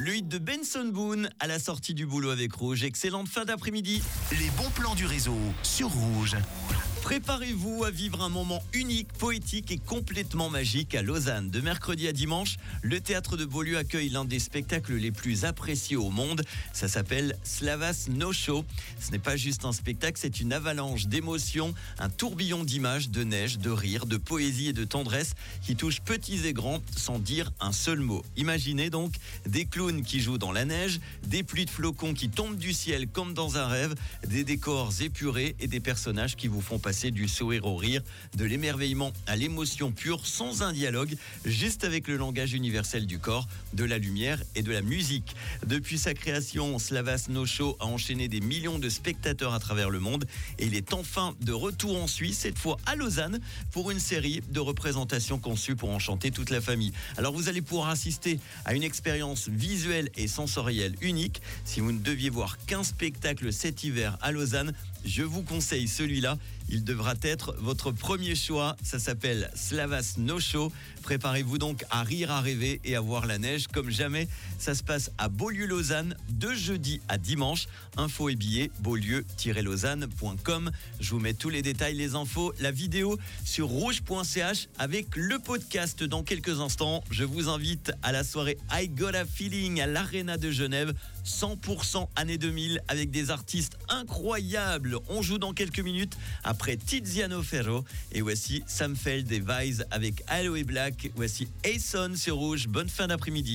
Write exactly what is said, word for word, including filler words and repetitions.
Le hit de Benson Boone à la sortie du boulot avec Rouge. Excellente fin d'après-midi. Les bons plans du réseau sur Rouge. Préparez-vous à vivre un moment unique, poétique et complètement magique à Lausanne. De mercredi à dimanche, le théâtre de Beaulieu accueille l'un des spectacles les plus appréciés au monde. Ça s'appelle Slavas No Show. Ce n'est pas juste un spectacle, c'est une avalanche d'émotions, un tourbillon d'images, de neige, de rire, de poésie et de tendresse qui touche petits et grands sans dire un seul mot. Imaginez donc des clowns qui jouent dans la neige, des pluies de flocons qui tombent du ciel comme dans un rêve, des décors épurés et des personnages qui vous font passer du sourire au rire, de l'émerveillement à l'émotion pure, sans un dialogue, juste avec le langage universel du corps, de la lumière et de la musique. Depuis sa création, Slavas No Show a enchaîné des millions de spectateurs à travers le monde et il est enfin de retour en Suisse, cette fois à Lausanne, pour une série de représentations conçues pour enchanter toute la famille. Alors vous allez pouvoir assister à une expérience visuelle et sensorielle unique. Si vous ne deviez voir qu'un spectacle cet hiver à Lausanne, je vous conseille celui-là. Il devra être votre premier choix. Ça s'appelle Slavas No Show. Préparez-vous donc à rire, à rêver et à voir la neige comme jamais. Ça se passe à Beaulieu-Lausanne de jeudi à dimanche. Infos et billets beaulieu tiret lausanne point com. Je vous mets tous les détails, les infos, la vidéo sur rouge point c h avec le podcast dans quelques instants. Je vous invite à la soirée I Got a Feeling à l'Arena de Genève. cent pour cent année deux mille avec des artistes incroyables. On joue dans quelques minutes après Tiziano Ferro et voici Sam Feld et Vise avec Aloe Black. Voici Ason sur Rouge. Bonne fin d'après-midi.